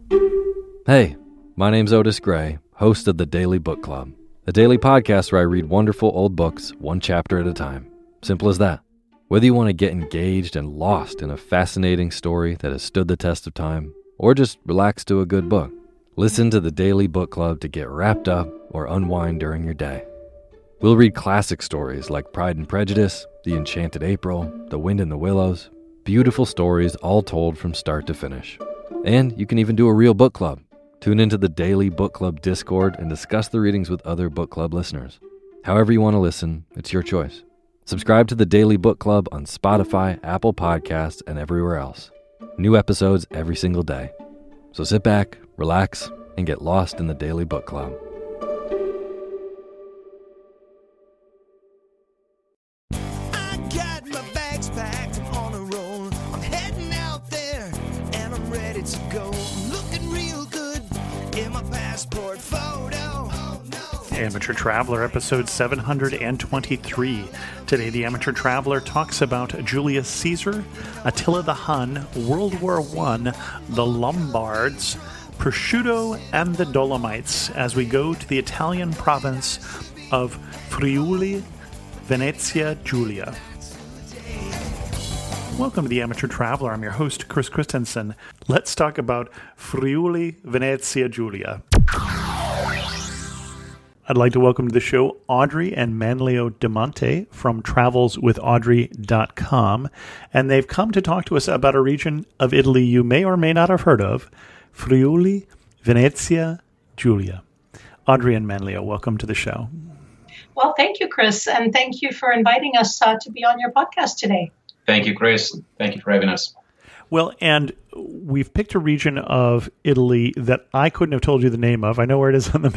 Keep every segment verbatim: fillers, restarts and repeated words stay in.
Hey, my name's Otis Gray, host of the Daily Book Club, a daily podcast where I read wonderful old books one chapter at a time. Simple as that. Whether you want to get engaged and lost in a fascinating story that has stood the test of time, or just relax to a good book, listen to the Daily Book Club to get wrapped up or unwind during your day. We'll read classic stories like Pride and Prejudice, The Enchanted April, The Wind in the Willows, beautiful stories all told from start to finish. And you can even do a real book club. Tune into the Daily Book Club Discord and discuss the readings with other book club listeners. However you want to listen, it's your choice. Subscribe to the Daily Book Club on Spotify, Apple Podcasts, and everywhere else. New episodes every single day. So sit back, relax, and get lost in the Daily Book Club. I got my bags packed, I'm on a roll. I'm heading out there, and I'm ready to go. I'm looking real good in my passport photo. Oh, no. Amateur Traveler, episode seven hundred twenty-three. Today, the Amateur Traveler talks about Julius Caesar, Attila the Hun, World War One, the Lombards, prosciutto, and the Dolomites as we go to the Italian province of Friuli, Venezia Giulia. Welcome to the Amateur Traveler. I'm your host, Chris Christensen. Let's talk about Friuli, Venezia Giulia. I'd like to welcome to the show Audrey and Manlio Demonte from travels with audrey dot com, and they've come to talk to us about a region of Italy you may or may not have heard of, Friuli, Venezia Giulia. Audrey and Manlio, welcome to the show. Well, thank you, Chris, and thank you for inviting us uh, to be on your podcast today. Thank you, Chris. Thank you for having us. Well, and we've picked a region of Italy that I couldn't have told you the name of. I know where it is on the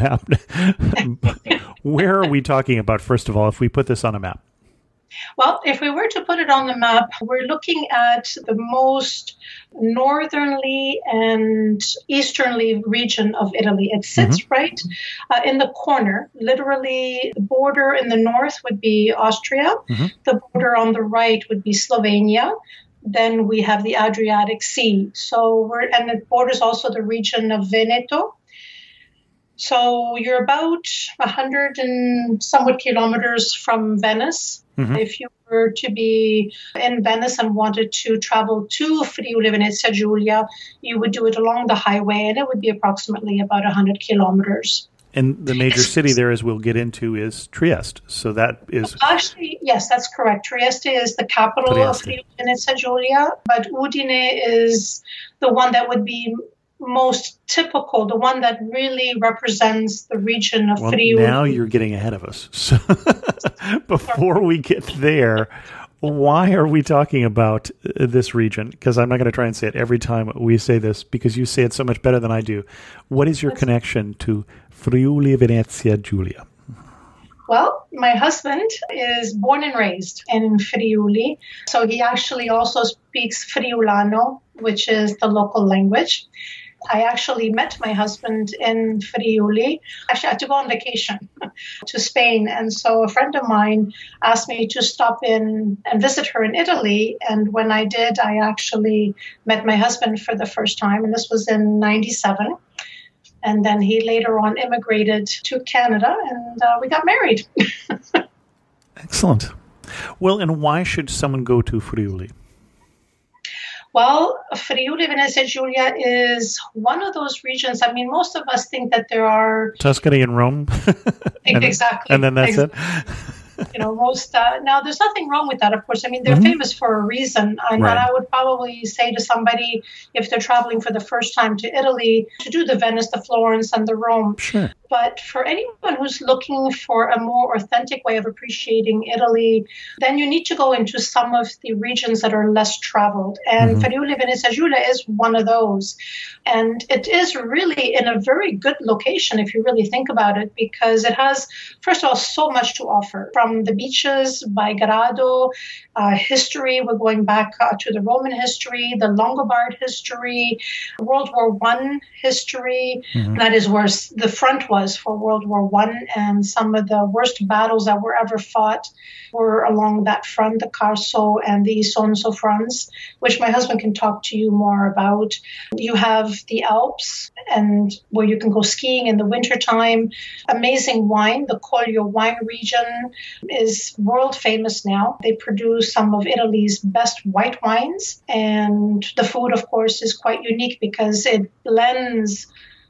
map. Where are we talking about, first of all, if we put this on a map? Well, if we were to put it on the map, we're looking at the most northernly and easternly region of Italy. It sits mm-hmm. right uh, in the corner. Literally, the border in the north would be Austria. Mm-hmm. The border on the right would be Slovenia. Then we have the Adriatic Sea. So we're, and it borders also the region of Veneto. So you're about a hundred and somewhat kilometers from Venice. Mm-hmm. If you were to be in Venice and wanted to travel to Friuli Venezia Giulia, you would do it along the highway, and it would be approximately about one hundred kilometers. And the major city there, as we'll get into, is Trieste. So that is... Actually, yes, that's correct. Trieste is the capital Trieste. of Friuli Venezia Giulia, but Udine is the one that would be most typical, the one that really represents the region of well, Friuli. Now you're getting ahead of us. So before we get there, why are we talking about this region? Because I'm not going to try and say it every time we say this, because you say it so much better than I do. What is your That's connection to Friuli Venezia Giulia? Well, my husband is born and raised in Friuli, so he actually also speaks Friulano, which is the local language. I actually met my husband in Friuli. Actually, I had to go on vacation to Spain. And so a friend of mine asked me to stop in and visit her in Italy. And when I did, I actually met my husband for the first time. And this was in ninety-seven. And then he later on immigrated to Canada, and uh, we got married. Excellent. Well, and why should someone go to Friuli? Well, Friuli Venezia Giulia is one of those regions. I mean, most of us think that there are... Tuscany and Rome. and, exactly. And then that's exactly. it. You know, most... Uh, now, there's nothing wrong with that, of course. I mean, they're mm-hmm. famous for a reason. And right. I would probably say to somebody, if they're traveling for the first time to Italy, to do the Venice, the Florence, and the Rome. Sure. But for anyone who's looking for a more authentic way of appreciating Italy, then you need to go into some of the regions that are less traveled. And mm-hmm. Friuli Venezia Giulia is one of those. And it is really in a very good location, if you really think about it, because it has, first of all, so much to offer. From the beaches by Grado, uh, history, we're going back uh, to the Roman history, the Longobards history, World War One history. Mm-hmm. That is where the front was. was for World War One, and some of the worst battles that were ever fought were along that front, the Carso and the Isonzo fronts, which my husband can talk to you more about. You have the Alps, and where you can go skiing in the wintertime. Amazing wine. The Collio wine region is world famous now. They produce some of Italy's best white wines, and the food, of course, is quite unique because it blends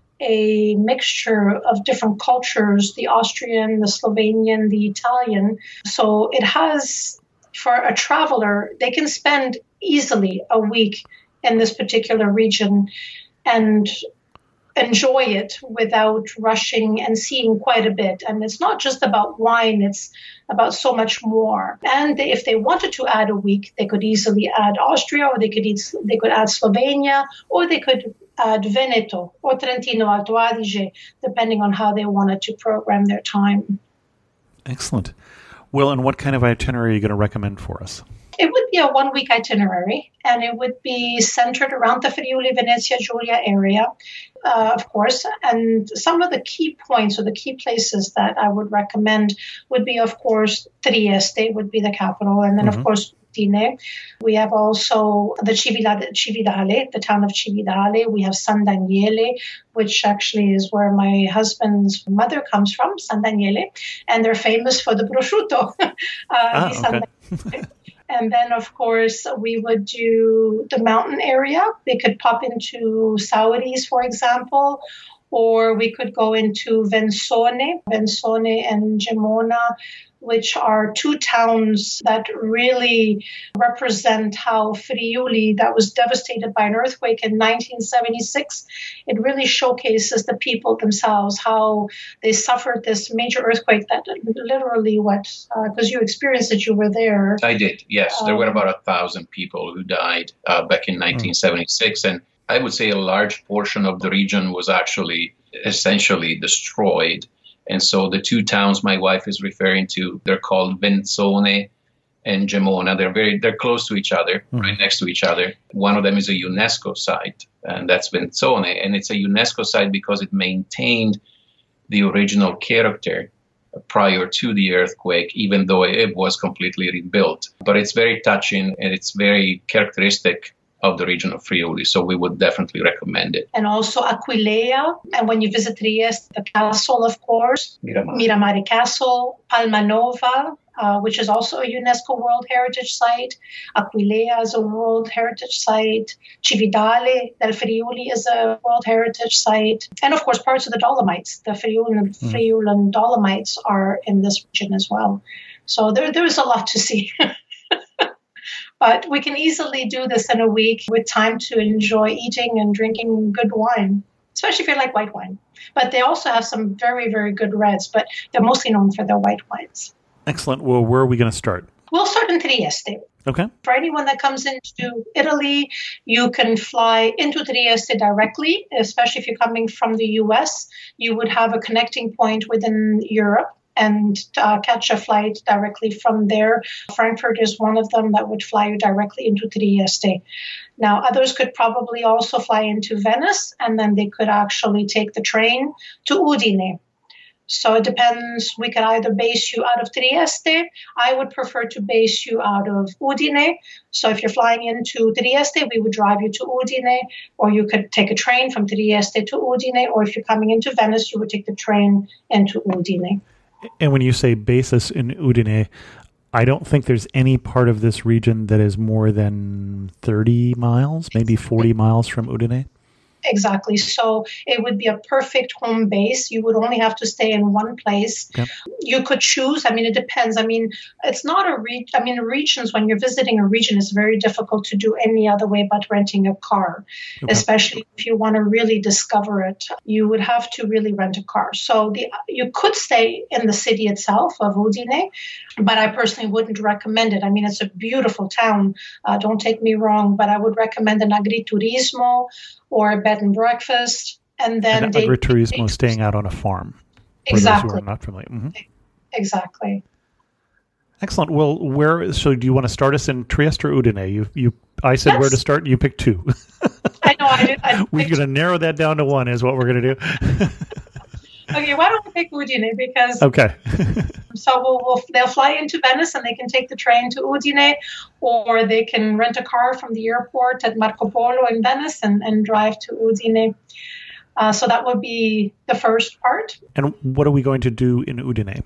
a mixture of different cultures, the Austrian, the Slovenian, the Italian. So it has, for a traveler, they can spend easily a week in this particular region and enjoy it without rushing and seeing quite a bit. And it's not just about wine, it's about so much more. And if they wanted to add a week, they could easily add Austria, or they could eat, they could add Slovenia, or they could add Veneto or Trentino Alto Adige, depending on how they wanted to program their time. Excellent. Well, and what kind of itinerary are you going to recommend for us? It would be a one-week itinerary, and it would be centered around the Friuli Venezia Giulia area, uh, of course. And some of the key points or the key places that I would recommend would be, of course, Trieste would be the capital, and then, mm-hmm. of course, Udine. We have also the Cividale, Cividale, the town of Cividale. We have San Daniele, which actually is where my husband's mother comes from, San Daniele, and they're famous for the prosciutto. uh, ah, okay. And then, of course, we would do the mountain area. They could pop into Sauris, for example, or we could go into Vensone, Vensone and Gemona, which are two towns that really represent how Friuli, that was devastated by an earthquake in nineteen seventy-six, it really showcases the people themselves, how they suffered this major earthquake that literally what, because uh, you experienced it, you were there. I did, yes. Um, there were about a thousand people who died uh, back in nineteen seventy-six, and I would say a large portion of the region was actually essentially destroyed. And so the two towns my wife is referring to, they're called Venzone and Gemona. They're very, they're close to each other, mm-hmm. right next to each other. One of them is a UNESCO site, and that's Venzone. And it's a UNESCO site because it maintained the original character prior to the earthquake, even though it was completely rebuilt. But it's very touching, and it's very characteristic of the region of Friuli, so we would definitely recommend it. And also Aquileia, and when you visit Trieste, the castle, of course, Miramare, Miramare Castle, Palmanova, uh, which is also a UNESCO World Heritage Site. Aquileia is a World Heritage Site. Cividale del Friuli is a World Heritage Site. And, of course, parts of the Dolomites. The Friulan, mm. Friulan Dolomites are in this region as well. So there, there is a lot to see. But we can easily do this in a week with time to enjoy eating and drinking good wine, especially if you like white wine. But they also have some very, very good reds, but they're mostly known for their white wines. Excellent. Well, where are we going to start? We'll start in Trieste. Okay. For anyone that comes into Italy, you can fly into Trieste directly, especially if you're coming from the U S. You would have a connecting point within Europe and uh, catch a flight directly from there. Frankfurt is one of them that would fly you directly into Trieste. Now, others could probably also fly into Venice, and then they could actually take the train to Udine. So it depends. We could either base you out of Trieste. I would prefer to base you out of Udine. So if you're flying into Trieste, we would drive you to Udine, or you could take a train from Trieste to Udine, or if you're coming into Venice, you would take the train into Udine. And when you say basis in Udine, I don't think there's any part of this region that is more than thirty miles, maybe forty miles from Udine. Exactly. So it would be a perfect home base. You would only have to stay in one place. Yep. You could choose. I mean, it depends. I mean, it's not a re- I mean, regions, when you're visiting a region, it's very difficult to do any other way but renting a car, okay. Especially if you want to really discover it. You would have to really rent a car. So the you could stay in the city itself of Udine, but I personally wouldn't recommend it. I mean, it's a beautiful town. Uh, don't take me wrong, but I would recommend an agriturismo or a bed and breakfast, and then and agriturismo, staying out on a farm. Exactly. For those who are not familiar. Mm-hmm. Exactly. Excellent. Well, where? So, do you want to start us in Trieste or Udine? You, you. I said yes. Where to start. You picked two. I know. I did. I we're going to narrow that down to one. Is what we're going to do. Okay, why don't we take Udine? Because Okay. so we'll, we'll, they'll fly into Venice and they can take the train to Udine, or they can rent a car from the airport at Marco Polo in Venice and, and drive to Udine. Uh, so that would be the first part. And what are we going to do in Udine?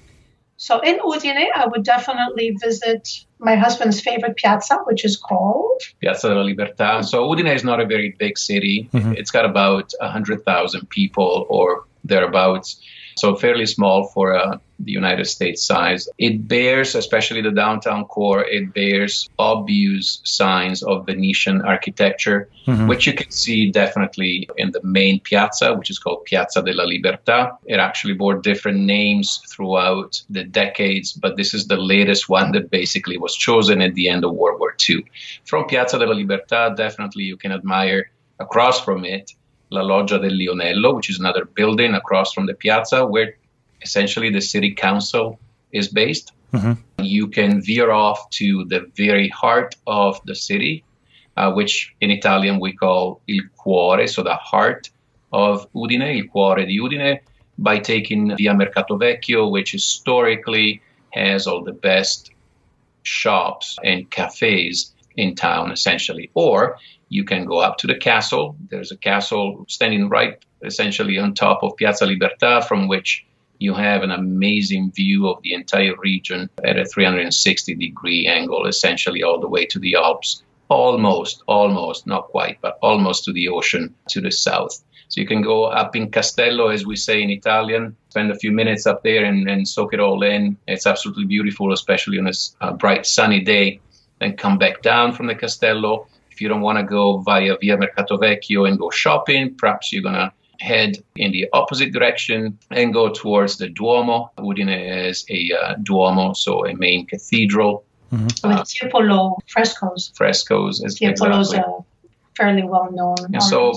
So in Udine, I would definitely visit my husband's favorite piazza, which is called Piazza della Libertà. So Udine is not a very big city. Mm-hmm. It's got about one hundred thousand people or thereabouts. So fairly small for uh, the United States size. It bears, especially the downtown core, it bears obvious signs of Venetian architecture, mm-hmm. which you can see definitely in the main piazza, which is called Piazza della Libertà. It actually bore different names throughout the decades, but this is the latest one that basically was chosen at the end of World War Two. From Piazza della Libertà, definitely you can admire across from it La Loggia del Lionello, which is another building across from the piazza where essentially the city council is based. Mm-hmm. You can veer off to the very heart of the city, uh, which in Italian we call il cuore, so the heart of Udine, il cuore di Udine, by taking Via Mercato Vecchio, which historically has all the best shops and cafes in town, essentially. Or you can go up to the castle. There's a castle standing right essentially on top of Piazza Libertà, from which you have an amazing view of the entire region at a three hundred sixty degree angle, essentially all the way to the Alps. Almost, almost, not quite, but almost to the ocean to the south. So you can go up in Castello, as we say in Italian, spend a few minutes up there and, and soak it all in. It's absolutely beautiful, especially on a uh, bright sunny day. Then come back down from the Castello. If you don't want to go via Via Mercato Vecchio and go shopping, perhaps you're going to head in the opposite direction and go towards the Duomo. Udine is a uh, Duomo, so a main cathedral. Mm-hmm. With uh, Tiepolo frescoes. Frescoes. Tiepolo is exactly. a fairly well-known And so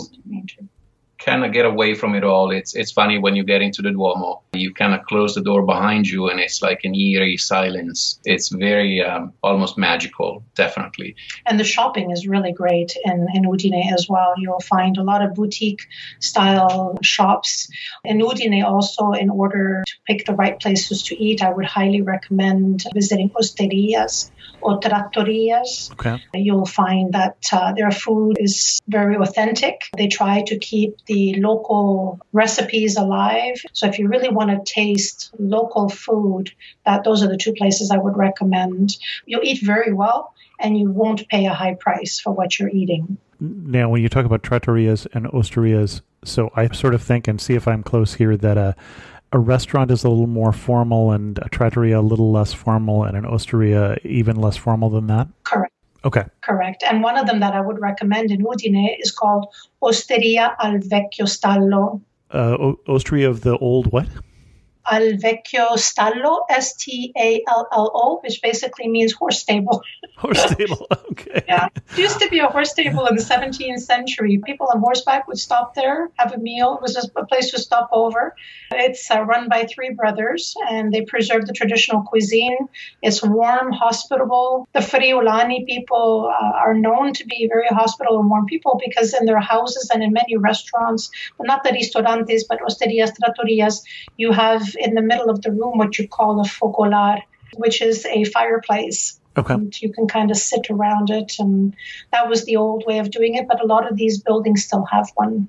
kind of get away from it all. It's it's funny when you get into the Duomo, you kind of close the door behind you and it's like an eerie silence. It's very um, almost magical, definitely. And the shopping is really great in, in Udine as well. You'll find a lot of boutique style shops. In Udine also, in order to pick the right places to eat, I would highly recommend visiting osterias or trattorias. Okay. You'll find that uh, their food is very authentic. They try to keep the local recipes alive. So if you really want to taste local food, that those are the two places I would recommend. You'll eat very well and you won't pay a high price for what you're eating. Now, when you talk about trattorias and osterias, so I sort of think, and see if I'm close here, that a, a restaurant is a little more formal and a trattoria a little less formal and an osteria even less formal than that? Correct. Okay. Correct. And one of them that I would recommend in Udine is called Osteria al Vecchio Stallo. Uh, o- osteria of the old what? Al Vecchio Stallo, S T A L L O, which basically means horse stable. Horse stable, okay. Yeah, it used to be a horse stable in the seventeenth century. People on horseback would stop there, have a meal. It was just a place to stop over. It's uh, run by three brothers, and they preserve the traditional cuisine. It's warm, hospitable. The Friulani people uh, are known to be very hospitable and warm people because in their houses and in many restaurants, well, not the ristorantes, but osterias, trattorias, you have in the middle of the room what you call a focolar, which is a fireplace. Okay. And you can kind of sit around it, and that was the old way of doing it, but a lot of these buildings still have one.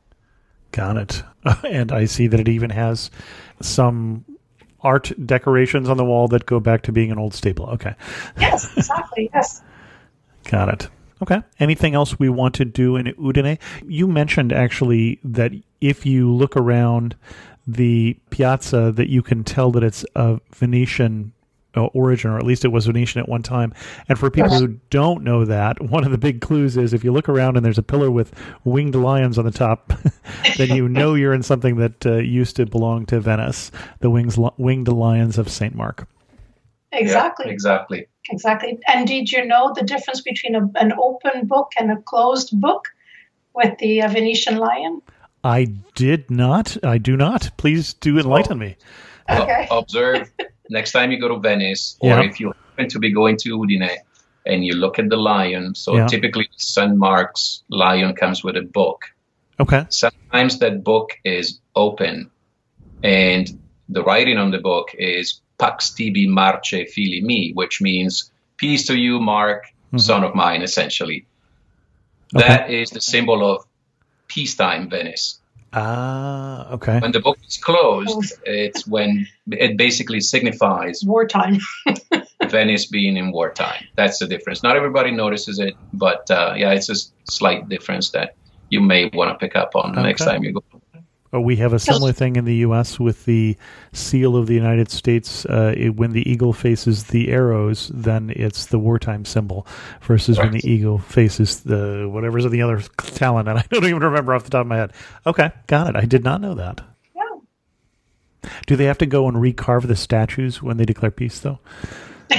Got it. And I see that it even has some art decorations on the wall that go back to being an old stable. Okay. Yes, exactly, yes. Got it. Okay. Anything else we want to do in Udine? You mentioned actually that if you look around the piazza that you can tell that it's a Venetian uh, origin, or at least it was Venetian at one time. And for people who don't know that, one of the big clues is if you look around and there's a pillar with winged lions on the top, then you know you're in something that uh, used to belong to Venice, the wings, winged lions of Saint Mark. Exactly. Yeah, exactly. Exactly. And did you know the difference between a, an open book and a closed book with the uh, Venetian lion? I did not. I do not. Please do enlighten me. Okay. O- observe next time you go to Venice, or Yeah. if you happen to be going to Udine and you look at the lion. So Yeah. typically Saint Mark's lion comes with a book. Okay. Sometimes that book is open And the writing on the book is Pax tibi Marce fili mi, which means peace to you, Mark, mm-hmm. son of mine, essentially. Okay. That is the symbol of peacetime Venice. Ah, okay. When the book is closed, it's when it basically signifies wartime. Venice being in wartime. That's the difference. Not everybody notices it, but uh, yeah, it's a slight difference that you may want to pick up on okay. next time you go. Oh, we have a similar thing in the U S with the seal of the United States. Uh, it, when the eagle faces the arrows, then it's the wartime symbol, versus right. when the eagle faces the whatever's the other talent. And I don't even remember off the top of my head. Okay, got it. I did not know that. Yeah. Do they have to go and recarve the statues when they declare peace, though? No,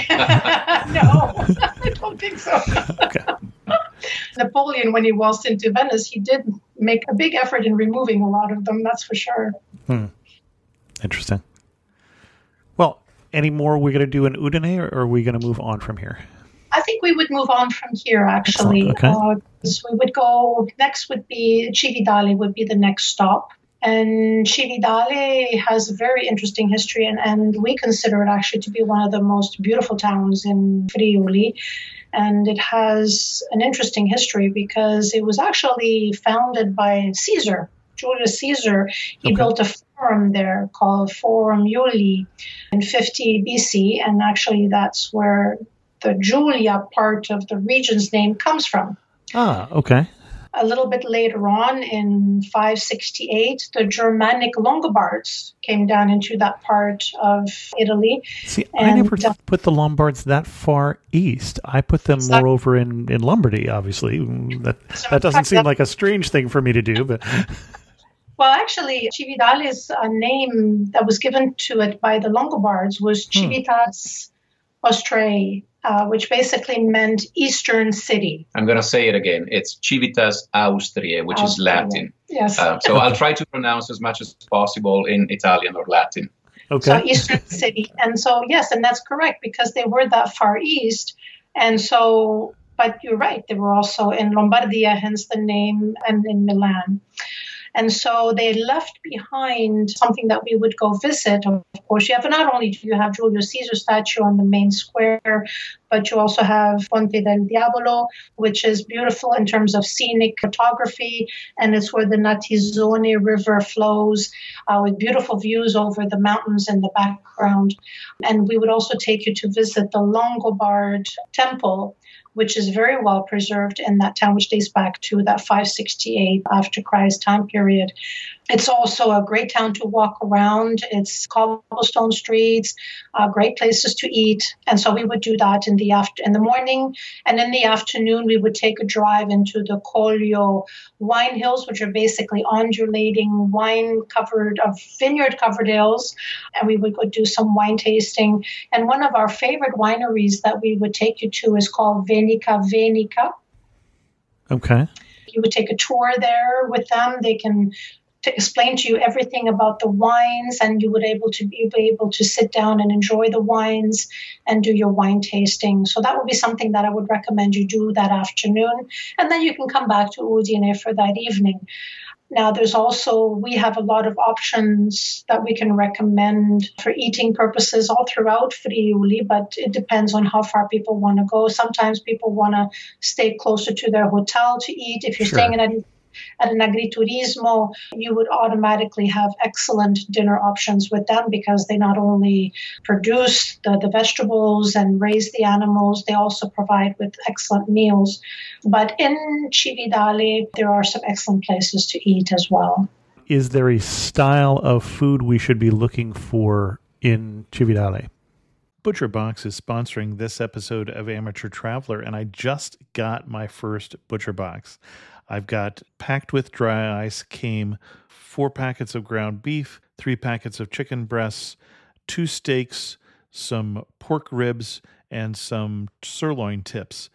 I don't think so. Okay. Napoleon, when he waltzed into Venice, he did make a big effort in removing a lot of them, that's for sure. Hmm. Interesting. Well, any more we're going to do in Udine, or are we going to move on from here? I think we would move on from here, actually. Okay. Uh, so we would go, next would be, Cividale would be the next stop. And Cividale has a very interesting history, and, and we consider it actually to be one of the most beautiful towns in Friuli. And it has an interesting history because it was actually founded by Caesar, Julius Caesar. He okay. built a forum there called Forum Iuli in fifty B C, and actually that's where the Julia part of the region's name comes from. Ah, okay. A little bit later on, in five sixty-eight, the Germanic Longobards came down into that part of Italy. See, and I never uh, put the Lombards that far east. I put them exactly. more over in, in Lombardy, obviously. That so that doesn't seem like a strange thing for me to do, but... Well, actually, Cividale's uh, name that was given to it by the Longobards was Civitas hmm. Austrae, uh, which basically meant Eastern City. I'm going to say it again. It's Civitas Austriae, which Austria. is Latin. Yes. Uh, so I'll try to pronounce as much as possible in Italian or Latin. Okay. So Eastern City. And so, yes, and that's correct because they were that far east. And so, but you're right, they were also in Lombardia, hence the name, and in Milan. And so they left behind something that we would go visit. Of course, you have not only do you have Julius Caesar statue on the main square, but you also have Ponte del Diavolo, which is beautiful in terms of scenic photography, and it's where the Natisone River flows uh, with beautiful views over the mountains in the background. And we would also take you to visit the Longobard Temple, which is very well preserved in that town, which dates back to that five sixty-eight after Christ time period. It's also a great town to walk around. It's cobblestone streets, uh, great places to eat. And so we would do that in the after in the morning. And in the afternoon, we would take a drive into the Collio wine hills, which are basically undulating wine-covered, uh, vineyard-covered hills. And we would go do some wine tasting. And one of our favorite wineries that we would take you to is called Venica Venica. Okay. You would take a tour there with them. They can to explain to you everything about the wines, and you would able to be able to sit down and enjoy the wines and do your wine tasting. So that would be something that I would recommend you do that afternoon. And then you can come back to Udine for that evening. Now, there's also, we have a lot of options that we can recommend for eating purposes all throughout Friuli, but it depends on how far people want to go. Sometimes people want to stay closer to their hotel to eat. If you're Sure. staying in a At an agriturismo, you would automatically have excellent dinner options with them because they not only produce the, the vegetables and raise the animals, they also provide with excellent meals. But in Cividale, there are some excellent places to eat as well. Is there a style of food we should be looking for in Cividale? Butcher Box is sponsoring this episode of Amateur Traveler, and I just got my first Butcher Box. I've got, packed with dry ice, came four packets of ground beef, three packets of chicken breasts, two steaks, some pork ribs, and some sirloin tips.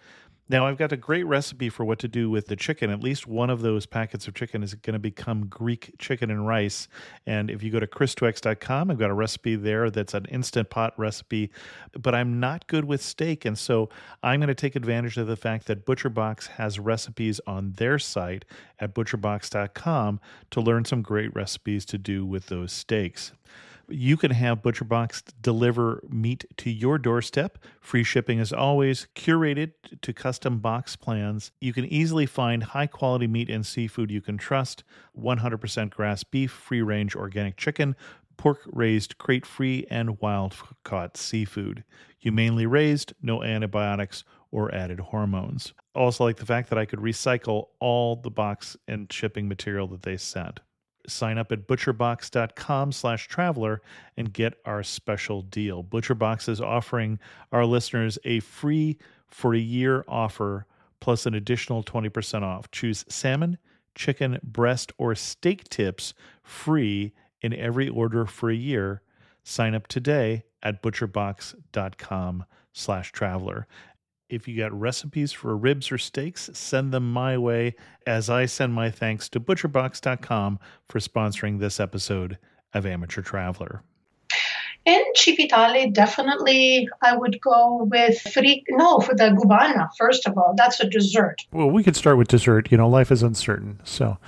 Now, I've got a great recipe for what to do with the chicken. At least one of those packets of chicken is going to become Greek chicken and rice. And if you go to chris two x dot com, I've got a recipe there that's an Instant Pot recipe. But I'm not good with steak, and so I'm going to take advantage of the fact that ButcherBox has recipes on their site at butcher box dot com to learn some great recipes to do with those steaks. You can have ButcherBox deliver meat to your doorstep. Free shipping as always, curated to custom box plans. You can easily find high-quality meat and seafood you can trust. one hundred percent grass beef, free-range organic chicken, pork-raised crate-free, and wild-caught seafood. Humanely raised, no antibiotics or added hormones. Also like the fact that I could recycle all the box and shipping material that they sent. Sign up at butcher box dot com slash traveler and get our special deal. ButcherBox is offering our listeners a free for a year offer plus an additional twenty percent off. Choose salmon, chicken, breast, or steak tips free in every order for a year. Sign up today at butcher box dot com slash traveler. If you got recipes for ribs or steaks, send them my way as I send my thanks to butcher box dot com for sponsoring this episode of Amateur Traveler. In Civitale, definitely I would go with fri- no, for the gubana, first of all. That's a dessert. Well, we could start with dessert. You know, life is uncertain, so.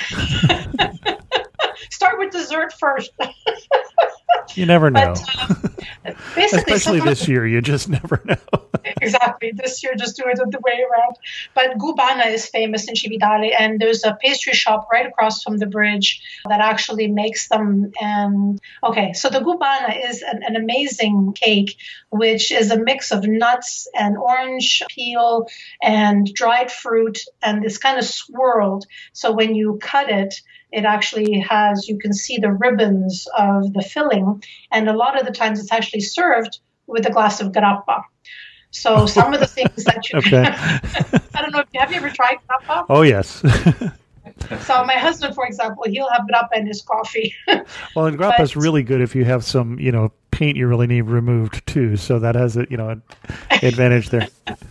Start with dessert first. You never know. But, um, basically, especially this year, you just never know. Exactly. This year, just do it the way around. But Gubana is famous in Civitale, and there's a pastry shop right across from the bridge that actually makes them. And okay, so the Gubana is an, an amazing cake, which is a mix of nuts and orange peel and dried fruit, and it's kind of swirled. So when you cut it, it actually has, you can see the ribbons of the filling. And a lot of the times it's actually served with a glass of grappa. So some of the things that you okay. I don't know, if have you ever tried grappa? Oh, yes. So my husband, for example, he'll have grappa in his coffee. Well, and grappa is really good if you have some, you know, paint you really need removed too. So that has a, you know, an advantage there.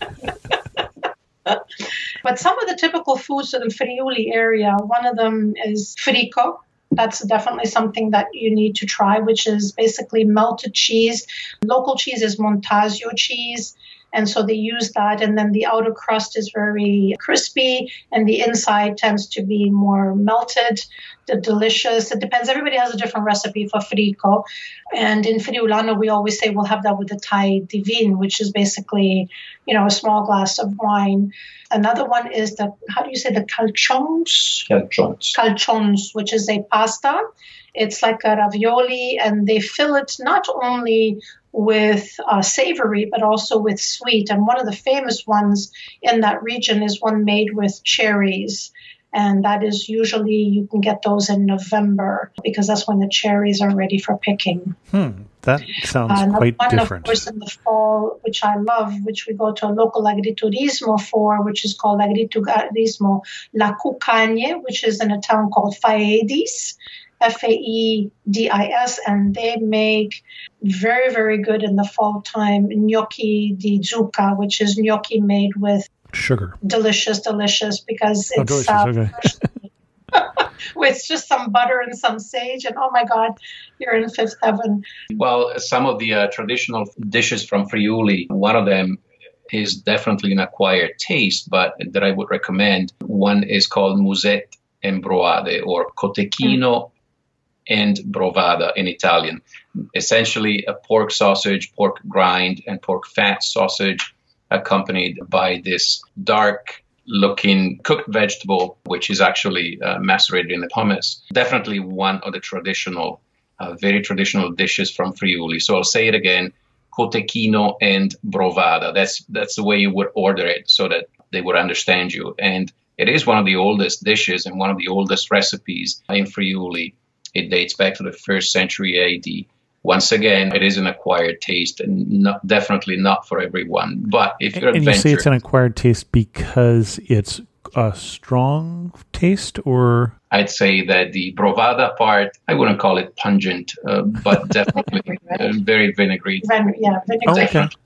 But some of the typical foods in the Friuli area, one of them is frico. That's definitely something that you need to try, which is basically melted cheese. Local cheese is Montasio cheese. And so they use that. And then the outer crust is very crispy and the inside tends to be more melted. They're delicious. It depends. Everybody has a different recipe for frico. And in Friulano, we always say we'll have that with the Thai divin, which is basically, you know, a small glass of wine. Another one is the, how do you say, the calzones? Calzones. Calzones, which is a pasta. It's like a ravioli, and they fill it not only with uh, savory, but also with sweet. And one of the famous ones in that region is one made with cherries. And that is usually, you can get those in November because that's when the cherries are ready for picking. Hmm, that sounds uh, quite one, different. Of course, in the fall, which I love, which we go to a local agriturismo for, which is called Agriturismo La Cucagne, which is in a town called Faedis. F A E D I S, and they make very, very good in the fall time gnocchi di zucca, which is gnocchi made with sugar. Delicious, delicious, because Oh, it's delicious, uh, okay. with just some butter and some sage, and oh my God, you're in fifth heaven. Well, some of the uh, traditional dishes from Friuli, one of them is definitely an acquired taste, but that I would recommend. One is called musette and broade, or cotechino mm. and brovada in Italian. Essentially a pork sausage, pork grind, and pork fat sausage accompanied by this dark looking cooked vegetable, which is actually uh, macerated in the hummus. Definitely one of the traditional, uh, very traditional dishes from Friuli. So I'll say it again, cotechino and brovada. That's, that's the way you would order it so that they would understand you. And it is one of the oldest dishes and one of the oldest recipes in Friuli. It dates back to the first century A D. Once again, it is an acquired taste and not, definitely not for everyone. But if you're and adventurous, you say it's an acquired taste because it's a strong taste, or? I'd say that the brovada part, I wouldn't call it pungent, uh, but definitely uh, very vinegary. Vin- yeah, vinegary. Oh, okay.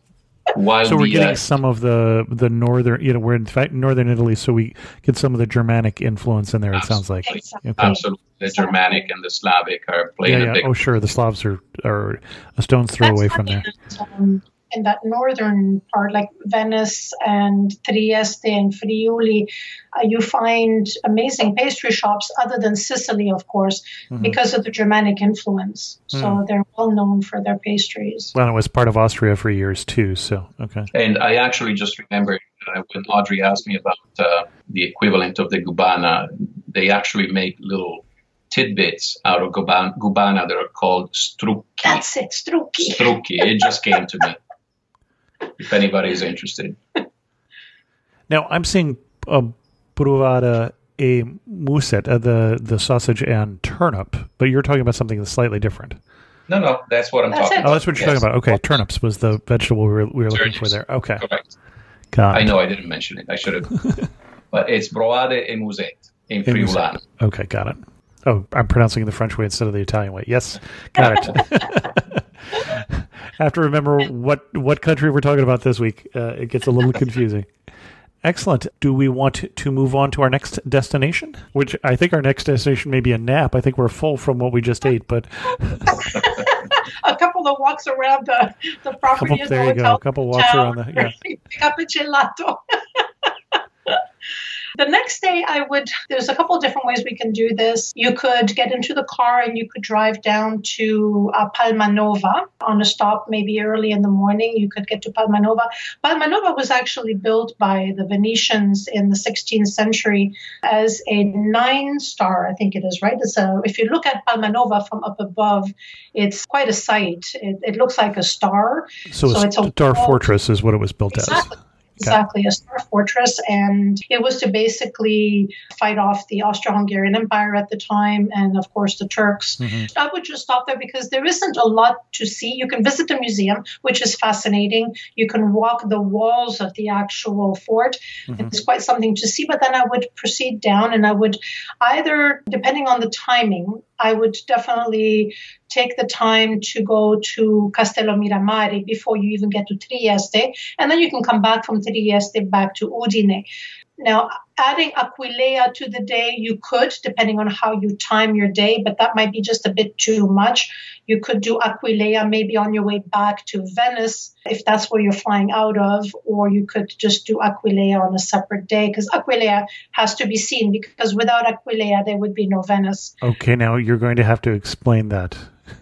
While So we're the, getting uh, some of the the northern, you know, we're in fact northern Italy, so we get some of the Germanic influence in there. It sounds like. Exactly. Okay. absolutely, the Germanic and the Slavic are playing Yeah, a yeah. big. Oh, sure. The Slavs are are a stone's throw That's away from there. that, um, in that northern part, like Venice and Trieste and Friuli, uh, you find amazing pastry shops other than Sicily, of course, Mm-hmm. because of the Germanic influence. So Mm. they're well known for their pastries. Well, it was part of Austria for years too. So okay. And I actually just remembered uh, when Audrey asked me about uh, the equivalent of the gubana, they actually make little tidbits out of guban- gubana that are called strucchi. That's it, Strucchi. Strucchi. It just came to me. If anybody is interested. Now I'm seeing uh, provata e muset, uh, the the sausage and turnip, but you're talking about something that's slightly different. No, no, that's what I'm That's talking it. about. Oh, that's what you're Yes. talking about. Okay, turnips was the vegetable we were, we were looking for Turnips. there. Okay, Correct. got I it. know I didn't mention it. I should have. But it's broade e musette in E musette. Friulano. Okay, got it. Oh, I'm pronouncing it the French way instead of the Italian way. Yes, got it. I have to remember what, what country we're talking about this week. Uh, it gets a little confusing. Excellent. Do we want to move on to our next destination? Which I think our next destination may be a nap. I think we're full from what we just ate, but A couple of walks around the, the property. Couple- in there the you go. hotel A couple walks town, around the- yeah. Pick up a gelato. The next day, I would, there's a couple of different ways we can do this. You could get into the car and you could drive down to uh, Palmanova on a stop maybe early in the morning. You could get to Palmanova. Palmanova was actually built by the Venetians in the sixteenth century as a nine star, I think it is, right? It's a, if you look at Palmanova from up above, it's quite a sight. It, it looks like a star. so, So a it's a star wall- fortress is what it was built Exactly. as. Exactly, a star fortress. And it was to basically fight off the Austro-Hungarian Empire at the time and, of course, the Turks. Mm-hmm. I would just stop there because there isn't a lot to see. You can visit the museum, which is fascinating. You can walk the walls of the actual fort. Mm-hmm. It's quite something to see. But then I would proceed down and I would either, depending on the timing, I would definitely take the time to go to Castello Miramare before you even get to Trieste, and then you can come back from Trieste back to Udine. Now, adding Aquileia to the day, you could, depending on how you time your day, but that might be just a bit too much. You could do Aquileia maybe on your way back to Venice, if that's where you're flying out of, or you could just do Aquileia on a separate day, because Aquileia has to be seen, because without Aquileia, there would be no Venice. Okay, now you're going to have to explain that.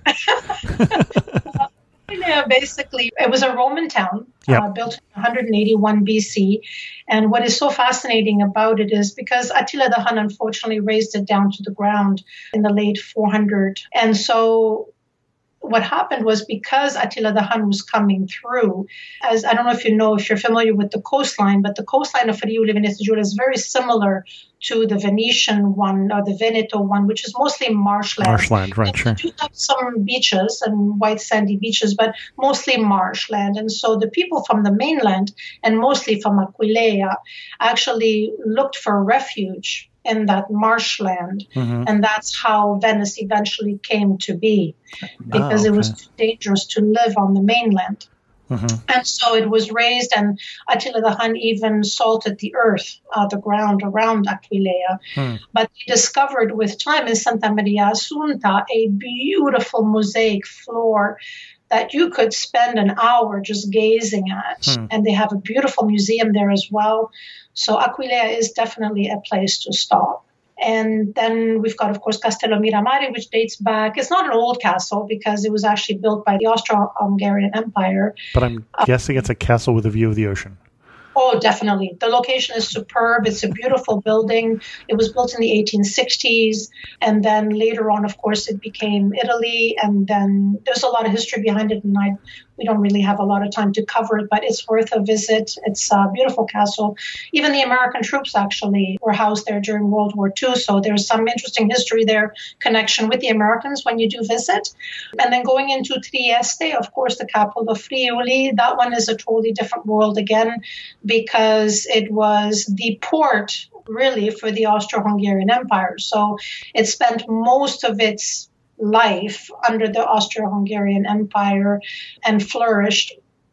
Aquileia, basically, it was a Roman town Yep. uh, built in one eighty-one B C. And what is so fascinating about it is because Attila the Hun unfortunately razed it down to the ground in the late four hundred. And so what happened was because Attila the Hun was coming through, as I don't know if you know, if you're familiar with the coastline, but the coastline of Friuli Venezia Giulia is very similar to the Venetian one or the Veneto one, which is mostly marshland. Marshland, right, sure. And we do have some beaches and white sandy beaches, but mostly marshland. And so the people from the mainland and mostly from Aquileia actually looked for refuge in that marshland. Mm-hmm. And that's how Venice eventually came to be, because Ah, it was okay. too dangerous to live on the mainland. Mm-hmm. And so it was raised, and Attila the Hun even salted the earth, uh, the ground around Aquileia. Hmm. But he discovered with time in Santa Maria Assunta a beautiful mosaic floor that you could spend an hour just gazing at. Hmm. And they have a beautiful museum there as well. So Aquileia is definitely a place to stop. And then we've got, of course, Castello Miramare, which dates back. It's not an old castle because it was actually built by the Austro-Hungarian Empire. But I'm guessing it's a castle with a view of the ocean. Oh, definitely. The location is superb. It's a beautiful building. It was built in the eighteen sixties. And then later on, of course, it became Italy. And then there's a lot of history behind it. And I, we don't really have a lot of time to cover it, but it's worth a visit. It's a beautiful castle. Even the American troops actually were housed there during World War Two. So there's some interesting history there, connection with the Americans when you do visit. And then going into Trieste, of course, the capital of Friuli, that one is a totally different world again, because it was the port really for the Austro-Hungarian Empire. So it spent most of its life under the Austro-Hungarian Empire and flourished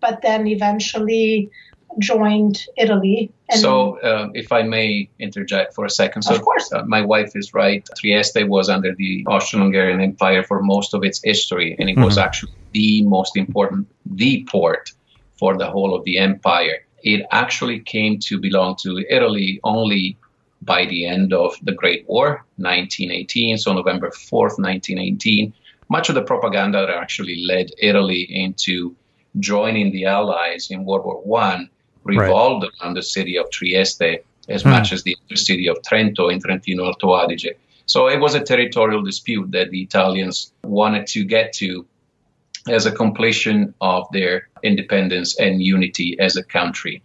but then eventually joined Italy. And so, uh, if I may interject for a second. So, of course. Uh, my wife is right. Trieste was under the Austrian-Hungarian Empire for most of its history, and it mm-hmm. was actually the most important, the port for the whole of the empire. It actually came to belong to Italy only by the end of the Great War, nineteen eighteen, so November fourth, nineteen eighteen. Much of the propaganda that actually led Italy into joining the Allies in World War One revolved right. around the city of Trieste as hmm. much as the city of Trento in Trentino Alto Adige. So it was a territorial dispute that the Italians wanted to get to as a completion of their independence and unity as a country.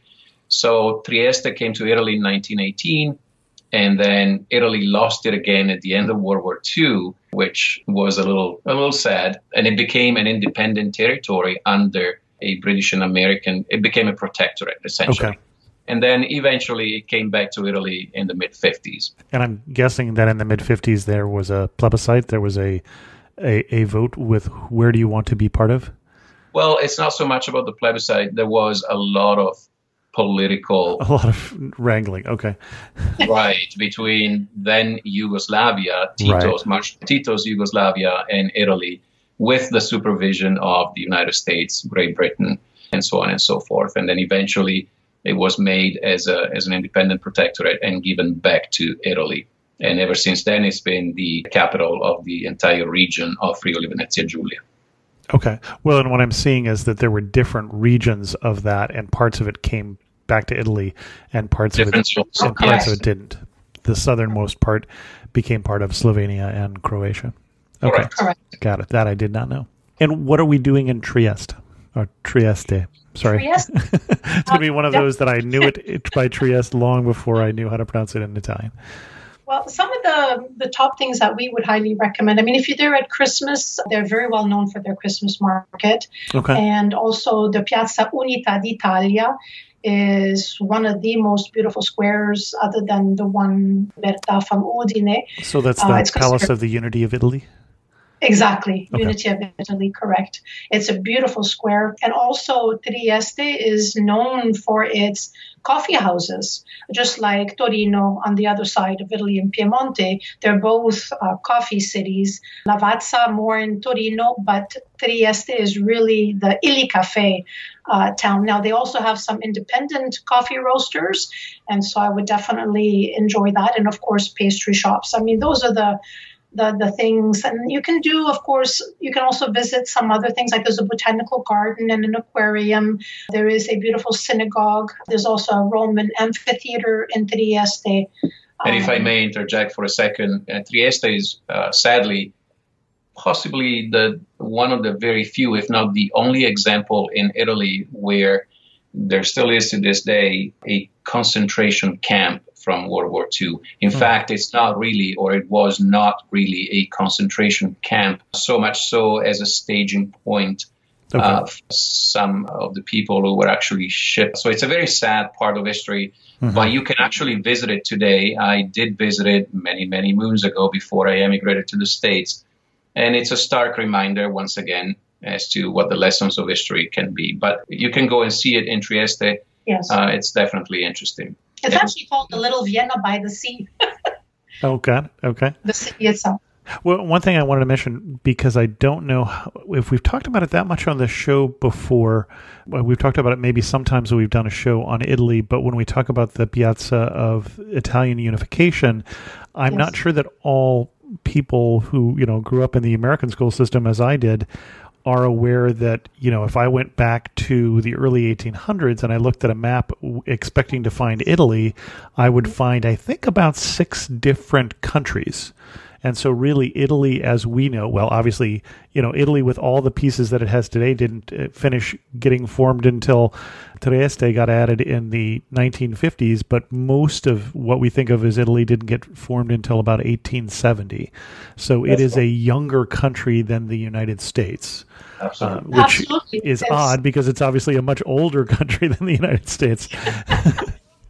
So Trieste came to Italy in nineteen eighteen, and then Italy lost it again at the end of World War Two, which was a little a little sad, and it became an independent territory under a British and American, it became a protectorate, essentially. Okay. And then eventually it came back to Italy in the mid-fifties. And I'm guessing that in the mid-fifties there was a plebiscite, there was a, a, a vote with where do you want to be part of? Well, it's not so much about the plebiscite. There was a lot of political... A lot of wrangling, okay. Right, between then Yugoslavia, Tito's, right. Tito's Yugoslavia, and Italy, with the supervision of the United States, Great Britain, and so on and so forth. And then eventually it was made as a as an independent protectorate and given back to Italy. And ever since then, it's been the capital of the entire region of Friuli Venezia Giulia. Okay. Well, and what I'm seeing is that there were different regions of that, and parts of it came back to Italy, and parts of it, and parts of it didn't. The southernmost part became part of Slovenia and Croatia. Okay. Correct. Correct. Got it. That I did not know. And what are we doing in Trieste? Or Trieste. Sorry. Trieste? It's going to be one of those that I knew it by Trieste long before I knew how to pronounce it in Italian. Well, some of the, the top things that we would highly recommend, I mean, if you're there at Christmas, they're very well known for their Christmas market. Okay. And also the Piazza Unità d'Italia is one of the most beautiful squares other than the one Berta from Udine. So that's the uh, Palace of the Unity of Italy? Exactly. Okay. Unity of Italy, correct. It's a beautiful square. And also Trieste is known for its coffee houses, just like Torino on the other side of Italy in Piemonte. They're both uh, coffee cities. Lavazza more in Torino, but Trieste is really the Il Caffè uh, town. Now, they also have some independent coffee roasters, and so I would definitely enjoy that. And, of course, pastry shops. I mean, those are the The, the things. And you can do, of course, you can also visit some other things, like there's a botanical garden and an aquarium. There is a beautiful synagogue. There's also a Roman amphitheater in Trieste. And if um, I may interject for a second, uh, Trieste is uh, sadly possibly the one of the very few, if not the only example in Italy where there still is to this day a concentration camp from World War Two. In mm. fact, it's not really, or it was not really a concentration camp, so much so as a staging point okay. of some of the people who were actually shipped. So it's a very sad part of history, mm-hmm. but you can actually visit it today. I did visit it many, many moons ago before I emigrated to the States. And it's a stark reminder, once again, as to what the lessons of history can be. But you can go and see it in Trieste. Yes. Uh, it's definitely interesting. It's actually called the Little Vienna by the Sea. Oh, God. Okay. The city itself. Well, one thing I wanted to mention, because I don't know how, if we've talked about it that much on the show before. Well, we've talked about it maybe sometimes when we've done a show on Italy, but when we talk about the Piazza of Italian Unification, I'm yes. not sure that all people who, you know, grew up in the American school system as I did are aware that, you know, if I went back to the early eighteen hundreds and I looked at a map expecting to find Italy, I would find, I think, about six different countries. And so really Italy as we know, well, obviously, you know, Italy with all the pieces that it has today didn't finish getting formed until Trieste got added in the nineteen fifties, but most of what we think of as Italy didn't get formed until about eighteen seventy. So it is a younger country than the United States, uh, which Absolutely. is It's- odd because it's obviously a much older country than the United States.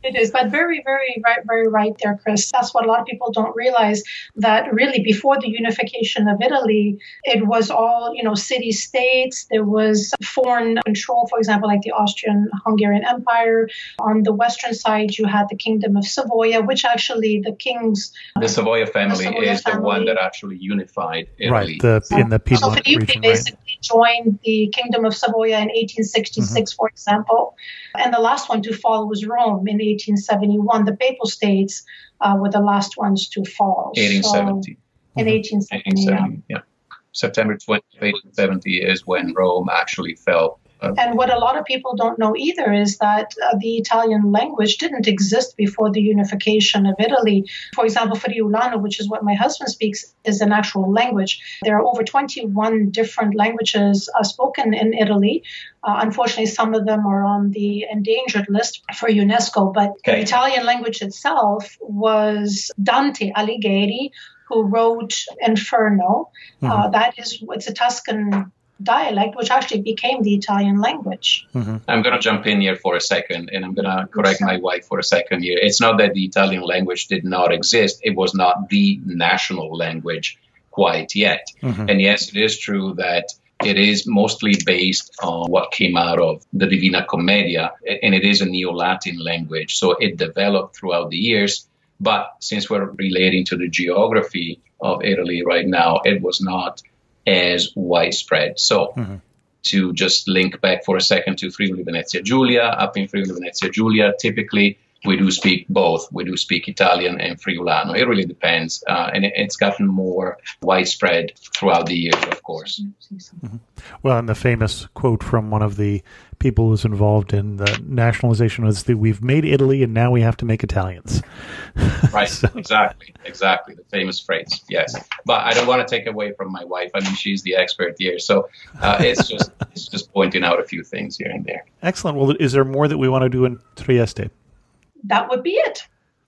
It is, but very, very right, very right there, Chris. That's what a lot of people don't realize, that really before the unification of Italy, it was all, you know, city-states. There was foreign control, for example, like the Austrian-Hungarian Empire. On the western side, you had the Kingdom of Savoy, which actually the kings... The Savoy family the Savoy is family. the one that actually unified Italy. Right, the, in the So Piedmont Felipe region, right? basically joined the Kingdom of Savoy in eighteen sixty-six, mm-hmm. for example. And the last one to fall was Rome in eighteen seventy-one. The Papal States uh, were the last ones to fall. eighteen seventy. So, in eighteen seventy, eighteen seventy, yeah. yeah. September twentieth, eighteen seventy is when Rome actually fell. Uh, and what a lot of people don't know either is that uh, the Italian language didn't exist before the unification of Italy. For example, Friulano, which is what my husband speaks, is an actual language. There are over twenty-one different languages uh, spoken in Italy. Uh, unfortunately, some of them are on the endangered list for UNESCO, but okay. the Italian language itself was Dante Alighieri, who wrote Inferno. Mm-hmm. Uh, that is, it's a Tuscan dialect, which actually became the Italian language. Mm-hmm. I'm going to jump in here for a second, and I'm going to correct my wife for a second here. It's not that the Italian language did not exist. It was not the national language quite yet. Mm-hmm. And yes, it is true that it is mostly based on what came out of the Divina Commedia, and it is a Neo-Latin language. So it developed throughout the years. But since we're relating to the geography of Italy right now, it was not as widespread. So mm-hmm. to just link back for a second to Friuli Venezia Giulia, up in Friuli Venezia Giulia, typically we do speak both. We do speak Italian and Friulano. It really depends. Uh, and it, it's gotten more widespread throughout the years, of course. Mm-hmm. Well, and the famous quote from one of the people who's involved in the nationalization was that we've made Italy and now we have to make Italians. Right, so. exactly, exactly. The famous phrase, yes. But I don't want to take away from my wife. I mean, she's the expert here. So uh, it's just it's just pointing out a few things here and there. Excellent. Well, is there more that we want to do in Trieste? That would be it.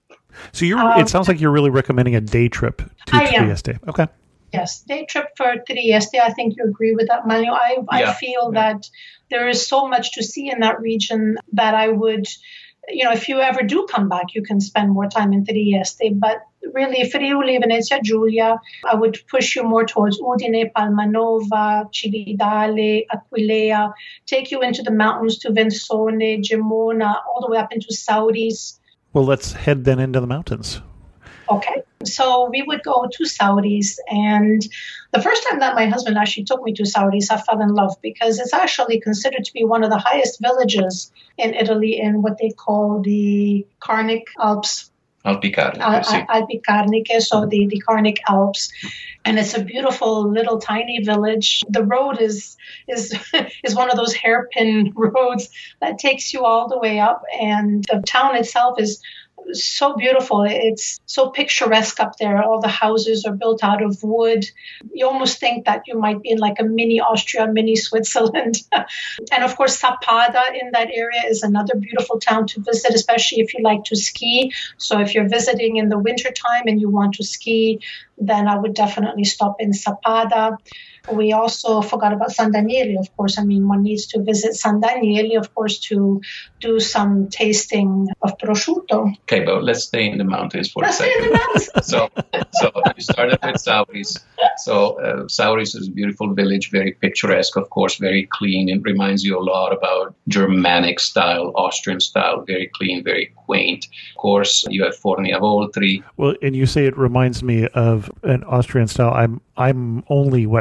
So you're. Um, it sounds like you're really recommending a day trip to I Trieste. Am. Okay. Yes, day trip for Trieste. I think you agree with that, Manuel. I, yeah. I feel yeah. that there is so much to see in that region that I would, you know, if you ever do come back, you can spend more time in Trieste. But really, Friuli, Venezia Giulia, I would push you more towards Udine, Palmanova, Cividale, Aquileia, take you into the mountains to Vensone, Gemona, all the way up into Sauris. Well, let's head then into the mountains. Okay, so we would go to Sauris, and the first time that my husband actually took me to Sauris, I fell in love because it's actually considered to be one of the highest villages in Italy in what they call the Carnic Alps. Alpicarniche, Al- sì. Alpicarniche, so the, the Carnic Alps. And it's a beautiful little tiny village. The road is is is one of those hairpin roads that takes you all the way up, and the town itself is so beautiful. It's so picturesque up there. All the houses are built out of wood. You almost think that you might be in like a mini Austria, mini Switzerland. And of course, Sappada in that area is another beautiful town to visit, especially if you like to ski. So if you're visiting in the wintertime and you want to ski, then I would definitely stop in Sappada. We also forgot about San Daniele, of course. I mean, one needs to visit San Daniele, of course, to do some tasting of prosciutto. Okay, but let's stay in the mountains for let's a second. Stay in the mountains. so, so you started with Sauris. So uh, Sauris is a beautiful village, very picturesque, of course, very clean. It reminds you a lot about Germanic style, Austrian style, very clean, very quaint. Of course, you have Forni a Voltri. Well, and you say it reminds me of an Austrian style. I'm I'm only what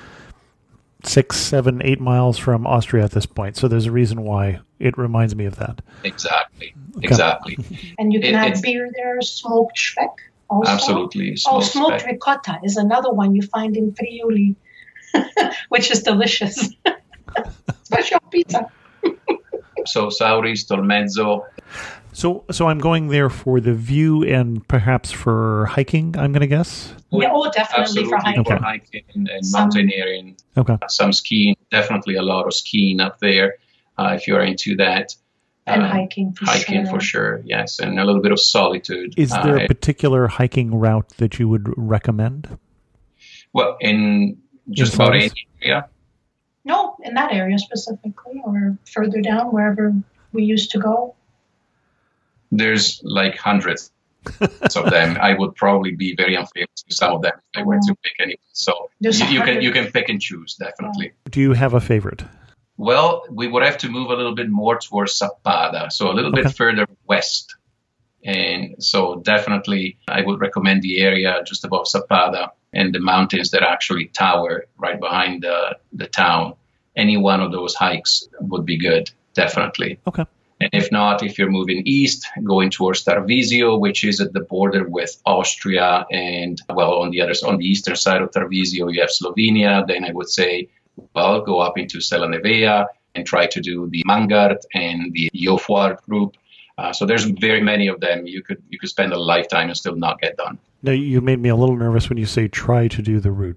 six, seven, eight miles from Austria at this point, so there's a reason why it reminds me of that. Exactly, Okay. exactly. And you can It- have it's- beer there, smoked speck also. Absolutely. Oh, smoked smoked speck. ricotta is another one you find in Friuli, which is delicious. Especially on pizza. So Sauris, Tolmezzo. So, so I'm going there for the view and perhaps for hiking, I'm going to guess? Yeah, oh, definitely Absolutely for hiking. for hiking and Some- mountaineering. Okay. Some skiing, definitely a lot of skiing up there uh, if you're into that. And Uh, hiking for hiking sure. for sure, yes, and a little bit of solitude. Is there a Uh, particular hiking route that you would recommend? well, in just In about Sauris? any area. No, in that area specifically, or further down, wherever we used to go. There's like hundreds of them. I would probably be very unfair to some of them if I were to pick any. So you, you can you can pick and choose, definitely. Do you have a favorite? Well, we would have to move a little bit more towards Sappada, so a little Okay. bit further west. And so definitely I would recommend the area just above Sappada and the mountains that actually tower right behind the, the town. Any one of those hikes would be good, definitely. Okay. And if not, if you're moving east, going towards Tarvisio, which is at the border with Austria, and well, on the other, on the eastern side of Tarvisio, you have Slovenia. Then I would say, well, go up into Sella Nevea and try to do the Mangart and the Jofuar group. Uh, so there's very many of them. You could you could spend a lifetime and still not get done. Now, you made me a little nervous when you say try to do the route.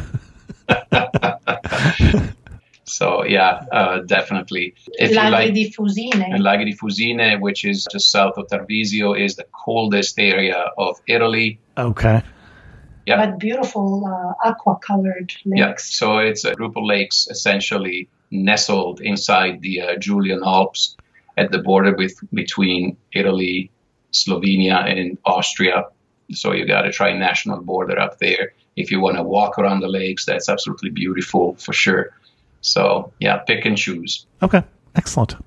So yeah, uh, definitely. If you Laghi like, di Fusine. and Laghi di Fusine, which is just south of Tarvisio, is the coldest area of Italy. Okay. Yeah. But beautiful uh, aqua-colored Yeah, lakes. so it's a group of lakes essentially nestled inside the uh, Julian Alps at the border with, between Italy, Slovenia, and Austria. So you got a tri-national border up there. If you want to walk around the lakes, that's absolutely beautiful for sure. So yeah, pick and choose. Okay. Excellent.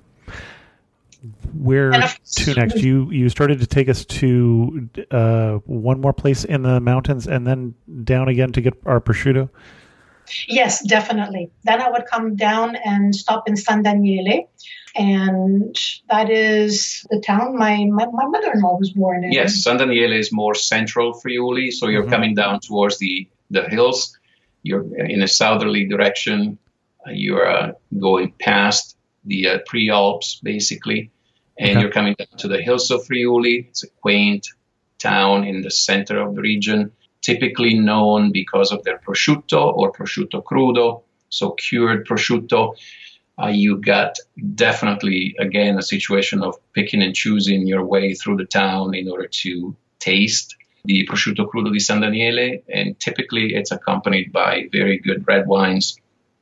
Where And of- to next? You you started to take us to uh, one more place in the mountains and then down again to get our prosciutto. Yes, definitely. Then I would come down and stop in San Daniele. And that is the town my, my, my mother-in-law was born in. Yes, San Daniele is more central Friuli, so you're Mhm. coming down towards the, the hills. You're in a southerly direction. Uh, you're uh, going past the uh, Prealps, basically, and Okay. you're coming down to the hills of Friuli. It's a quaint town in the center of the region, typically known because of their prosciutto or prosciutto crudo, so cured prosciutto. Uh, you got definitely, again, a situation of picking and choosing your way through the town in order to taste the prosciutto crudo di San Daniele. And typically it's accompanied by very good red wines.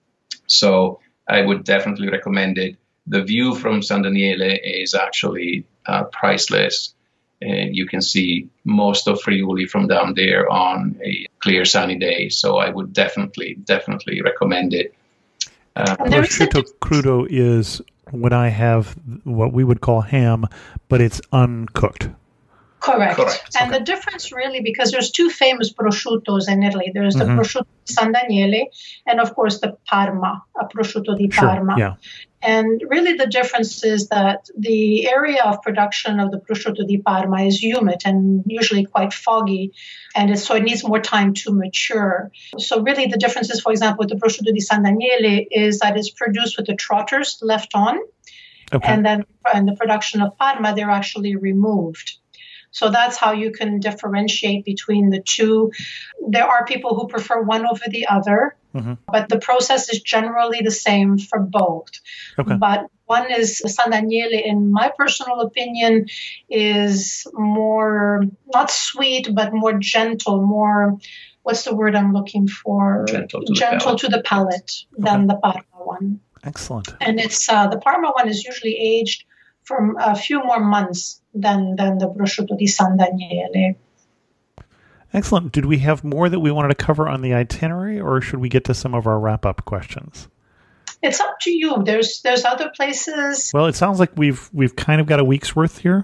So I would definitely recommend it. The view from San Daniele is actually uh, priceless. And you can see most of Friuli from down there on a clear sunny day. So I would definitely, definitely recommend it. Uh, And there is a Prosciutto crudo is when I have what we would call ham, but it's uncooked. Correct. Correct. And the difference really, because there's two famous prosciuttos in Italy. There's the Mhm. prosciutto di San Daniele and, of course, the Parma, a prosciutto di Sure. Parma. Yeah. And really the difference is that the area of production of the prosciutto di Parma is humid and usually quite foggy, and it's, so it needs more time to mature. So really the difference is, for example, with the prosciutto di San Daniele is that it's produced with the trotters left on, Okay. and then in the production of Parma, they're actually removed. So that's how you can differentiate between the two. There are people who prefer one over the other, Mhm. but the process is generally the same for both. Okay. But one is San Daniele, in my personal opinion, is more, not sweet, but more gentle, more, what's the word I'm looking for? Gentle to the gentle palate. to the palate than the Parma one. Excellent. And it's uh, the Parma one is usually aged from a few more months than than the prosciutto di San Daniele. Excellent. Did we have more that we wanted to cover on the itinerary, or should we get to some of our wrap-up questions? It's up to you. There's there's other places. Well, it sounds like we've we've kind of got a week's worth here.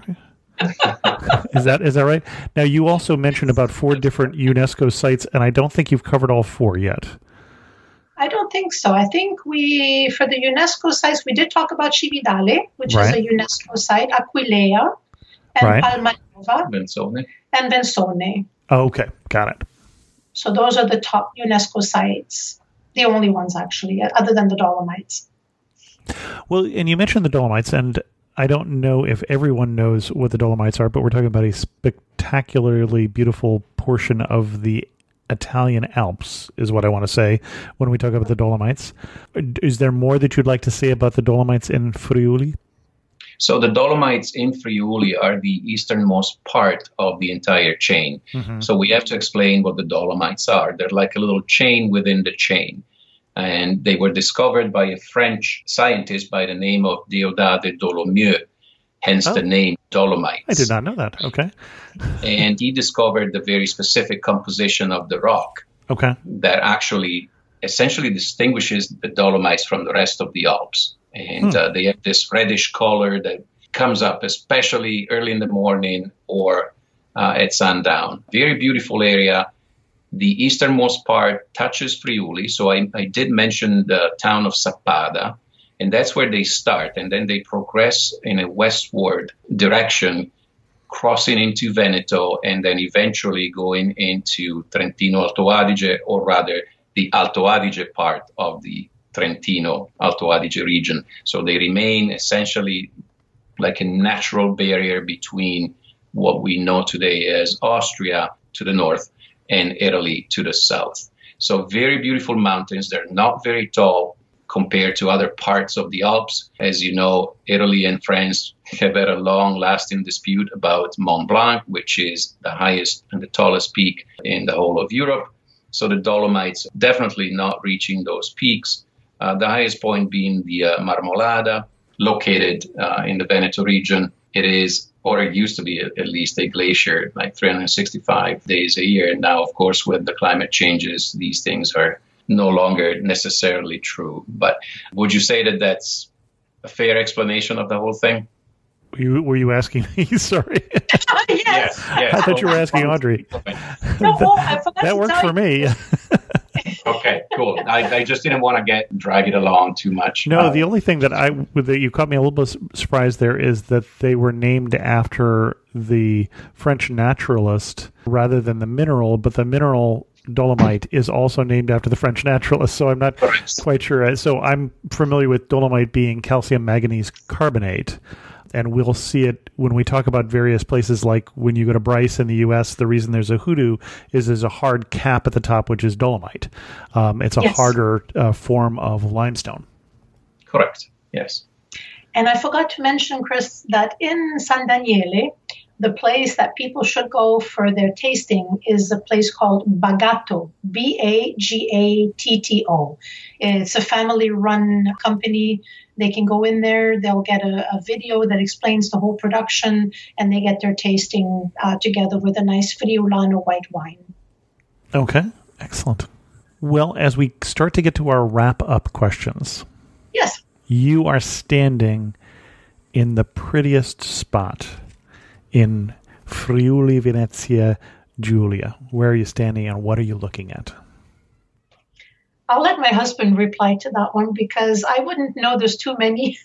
Is that is that right? Now, you also mentioned about four different UNESCO sites, and I don't think you've covered all four yet. I don't think so. I think we, for the UNESCO sites, we did talk about Cividale, which Right. is a UNESCO site, Aquileia, and Right. Palmanova, Benzone. and Bensone. Oh, okay, got it. So those are the top UNESCO sites, the only ones actually, other than the Dolomites. Well, and you mentioned the Dolomites, and I don't know if everyone knows what the Dolomites are, but we're talking about a spectacularly beautiful portion of the Italian Alps, is what I want to say when we talk about the Dolomites. Is there more that you'd like to say about the Dolomites in Friuli? So the Dolomites in Friuli are the easternmost part of the entire chain. Mm-hmm. So we have to explain what the Dolomites are. They're like a little chain within the chain. And they were discovered by a French scientist by the name of Déodat de Dolomieu. hence Oh. the name Dolomites. I did not know that. Okay. And he discovered the very specific composition of the rock Okay. that actually essentially distinguishes the Dolomites from the rest of the Alps. And Hmm. uh, they have this reddish color that comes up especially early in the morning or uh, at sundown. Very beautiful area. The easternmost part touches Friuli. So I, I did mention the town of Sappada, and that's where they start. And then they progress in a westward direction, crossing into Veneto, and then eventually going into Trentino Alto Adige, or rather the Alto Adige part of the Trentino Alto Adige region. So they remain essentially like a natural barrier between what we know today as Austria to the north and Italy to the south. So very beautiful mountains. They're not very tall compared to other parts of the Alps. As you know, Italy and France have had a long-lasting dispute about Mont Blanc, which is the highest and the tallest peak in the whole of Europe. So the Dolomites definitely not reaching those peaks. Uh, the highest point being the uh, Marmolada, located uh, in the Veneto region. It is, or it used to be at, at least, a glacier, like three hundred sixty-five days a year. Now, of course, with the climate changes, these things are no longer necessarily true. But would you say that that's a fair explanation of the whole thing? Were you, were you asking me? Sorry. Yes. I thought you were asking Audrey. No, oh, I forgot That to worked tell for you. me. Okay, cool. I, I just didn't want to get drag it along too much. No, Uh, the only thing that I that you caught me a little bit surprised there is that they were named after the French naturalist rather than the mineral, but the mineral dolomite is also named after the French naturalist, so I'm not Correct. quite sure. So I'm familiar with dolomite being calcium manganese carbonate, and we'll see it when we talk about various places, like when you go to Bryce in the U S, the reason there's a hoodoo is there's a hard cap at the top, which is dolomite. Um, it's a Yes. harder uh, form of limestone. Correct, yes. And I forgot to mention, Chris, that in San Daniele, the place that people should go for their tasting is a place called Bagatto, B A G A T T O. It's a family-run company. They can go in there, they'll get a, a video that explains the whole production, and they get their tasting uh, together with a nice Friulano white wine. Okay, excellent. Well, as we start to get to our wrap-up questions, Yes. you are standing in the prettiest spot in Friuli Venezia Giulia. Where are you standing and what are you looking at? I'll let my husband reply to that one because I wouldn't know there's too many.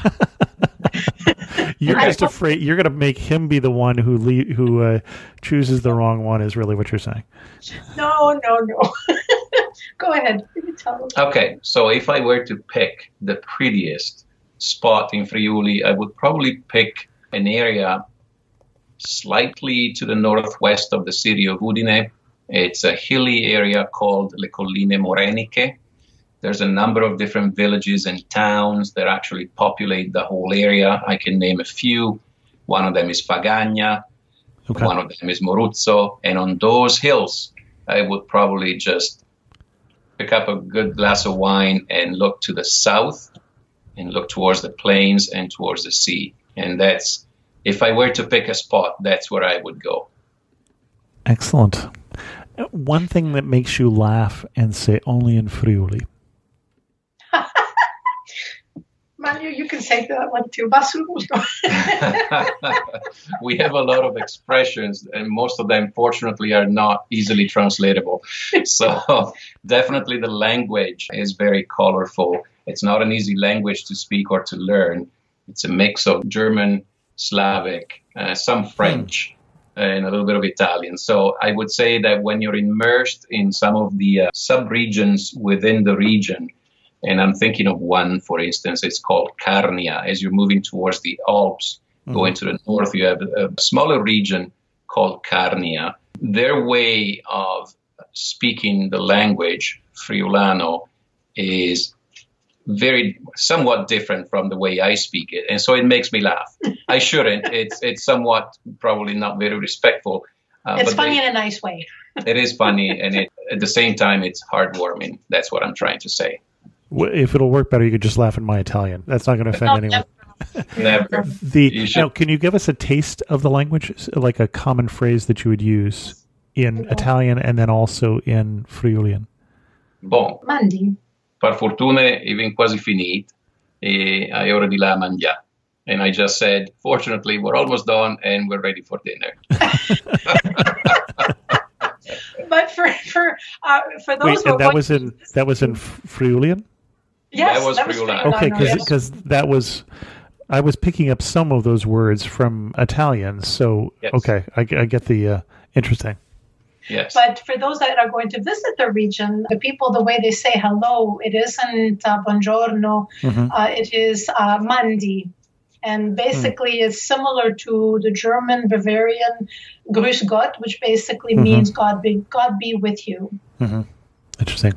You're I just don't- afraid you're going to make him be the one who le- who uh, chooses the wrong one is really what you're saying. No, no, no. Go ahead. You tell them. Okay, so if I were to pick the prettiest spot in Friuli, I would probably pick an area slightly to the northwest of the city of Udine. It's a hilly area called Le Colline Moreniche. There's a number of different villages and towns that actually populate the whole area. I can name a few. One of them is Fagagna. Okay. One of them is Moruzzo. And on those hills, I would probably just pick up a good glass of wine and look to the south and look towards the plains and towards the sea. And that's, if I were to pick a spot, that's where I would go. Excellent. One thing that makes you laugh and say only in Friuli. Mario, you can say that one too. Basurullo. We have a lot of expressions, and most of them, fortunately, are not easily translatable. So definitely the language is very colorful. It's not an easy language to speak or to learn. It's a mix of German, Slavic, uh, some French, and a little bit of Italian. So I would say that when you're immersed in some of the uh, sub-regions within the region, and I'm thinking of one, for instance, it's called Carnia. As you're moving towards the Alps, mm-hmm. going to the north, you have a, a smaller region called Carnia. Their way of speaking the language, Friulano, is very somewhat different from the way I speak it. And so it makes me laugh. I shouldn't. It's it's somewhat probably not very respectful. Uh, it's but funny they, in a nice way. It is funny, and it, at the same time, it's heartwarming. That's what I'm trying to say. If it'll work better, you could just laugh in my Italian. That's not going to offend No, anyone. Never. The You should- now, can you give us a taste of the language, like a common phrase that you would use in Italian and then also in Friulian? Bon, Mandi. per fortuna even quasi finito e è ora di la mangiare. And I just said, fortunately, we're almost done and we're ready for dinner. But for for uh, for those Wait, who are and that going- was in that was in Friulian? yes, that was Friulano. Friulano, Okay, yes. because that was I was picking up some of those words from Italian. So Yes. okay, I, I get the uh, interesting. Yes. But for those that are going to visit the region, the people, the way they say hello, it isn't uh, buongiorno, Mhm. uh, it is uh, mandi. And basically, it's similar to the German Bavarian Grüß Gott, which basically Mhm. means God be, God be with you. hmm Interesting.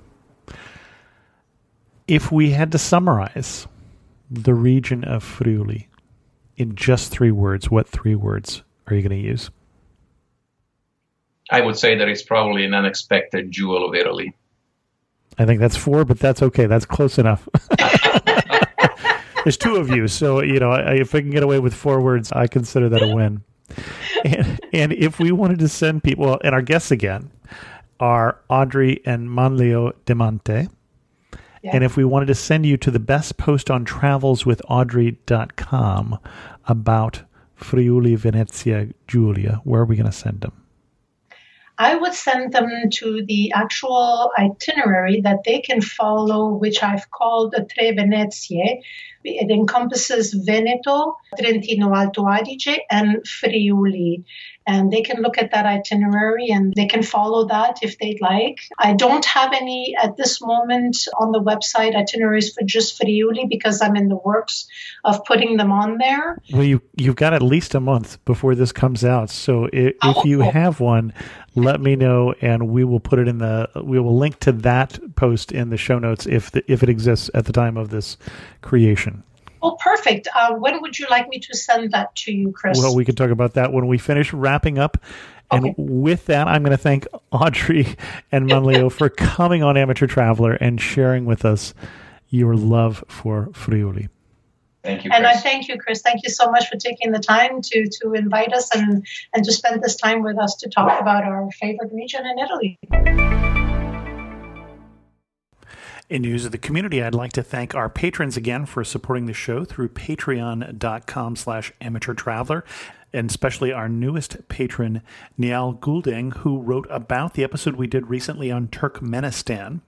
If we had to summarize the region of Friuli in just three words, what three words are you going to use? I would say that it's probably an unexpected jewel of Italy. I think that's four, but that's okay. That's close enough. There's two of you, so you know I, if I can get away with four words, I consider that a win. And, and if we wanted to send people, and our guests again are Audrey and Manlio De Monte. Yeah. And if we wanted to send you to the best post on travels with audrey dot com about Friuli Venezia Giulia, where are we going to send them? I would send them to the actual itinerary that they can follow, which I've called the Tre Venezie. It encompasses Veneto, Trentino Alto Adige, and Friuli. And they can look at that itinerary and they can follow that if they'd like. I don't have any at this moment on the website itineraries for just Friuli because I'm in the works of putting them on there. Well, you, you've got at least a month before this comes out. So if, if you Oh. have one, let me know and we will put it in the, we will link to that post in the show notes if the, if it exists at the time of this creation. Oh, perfect. Uh, when would you like me to send that to you, Chris? Well, we can talk about that when we finish wrapping up. And Okay. with that, I'm going to thank Audrey and Manlio for coming on Amateur Traveler and sharing with us your love for Friuli. Thank you, And I Chris. thank you, Chris. Thank you so much for taking the time to to invite us and, and to spend this time with us to talk about our favorite region in Italy. In news of the community, I'd like to thank our patrons again for supporting the show through patreon.com slash amateur traveler, and especially our newest patron, Niall Goulding, who wrote about the episode we did recently on Turkmenistan.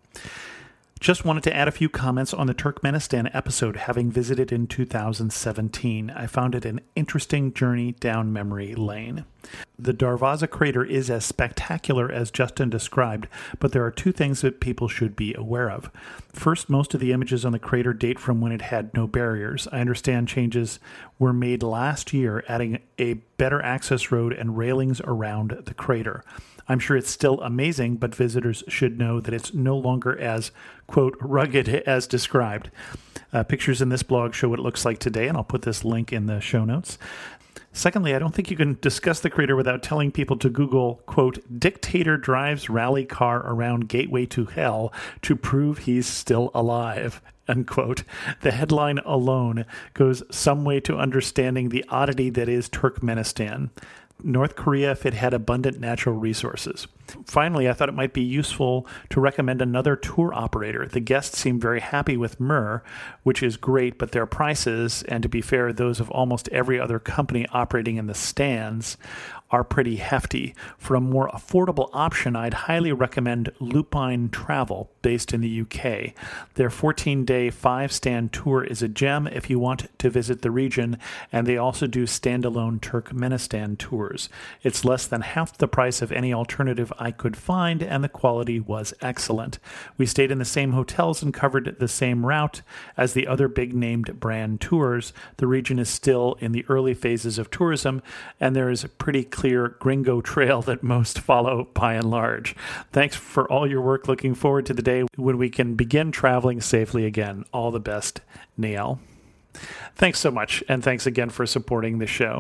Just wanted to add a few comments on the Turkmenistan episode, having visited in two thousand seventeen. I found it an interesting journey down memory lane. The Darvaza crater is as spectacular as Justin described, but there are two things that people should be aware of. First, most of the images on the crater date from when it had no barriers. I understand changes were made last year, adding a better access road and railings around the crater. I'm sure it's still amazing, but visitors should know that it's no longer as, quote, rugged as described. Uh, pictures in this blog show what it looks like today, and I'll put this link in the show notes. Secondly, I don't think you can discuss the crater without telling people to Google, quote, dictator drives rally car around gateway to hell to prove he's still alive, unquote. The headline alone goes some way to understanding the oddity that is Turkmenistan. North Korea if it had abundant natural resources. Finally, I thought it might be useful to recommend another tour operator. The guests seem very happy with M U R, which is great, but their prices, and to be fair, those of almost every other company operating in the stands, are pretty hefty. For a more affordable option, I'd highly recommend Lupine Travel, based in the U K. Their fourteen-day, five-stand tour is a gem if you want to visit the region, and they also do standalone Turkmenistan tours. It's less than half the price of any alternative I could find, and the quality was excellent. We stayed in the same hotels and covered the same route as the other big-named brand tours. The region is still in the early phases of tourism, and there is a pretty clear gringo trail that most follow by and large. Thanks for all your work. Looking forward to the day when we can begin traveling safely again. All the best, Niall. Thanks so much, and thanks again for supporting the show.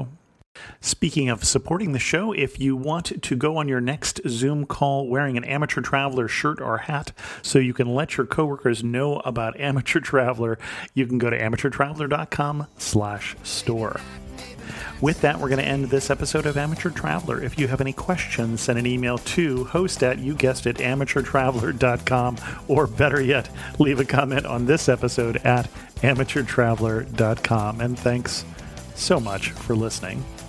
Speaking of supporting the show, if you want to go on your next Zoom call wearing an Amateur Traveler shirt or hat so you can let your coworkers know about Amateur Traveler, you can go to amateurtraveler.com slash store. With that, we're going to end this episode of Amateur Traveler. If you have any questions, send an email to host at, you guessed it, amateurtraveler dot com, or better yet, leave a comment on this episode at amateurtraveler dot com. And thanks so much for listening.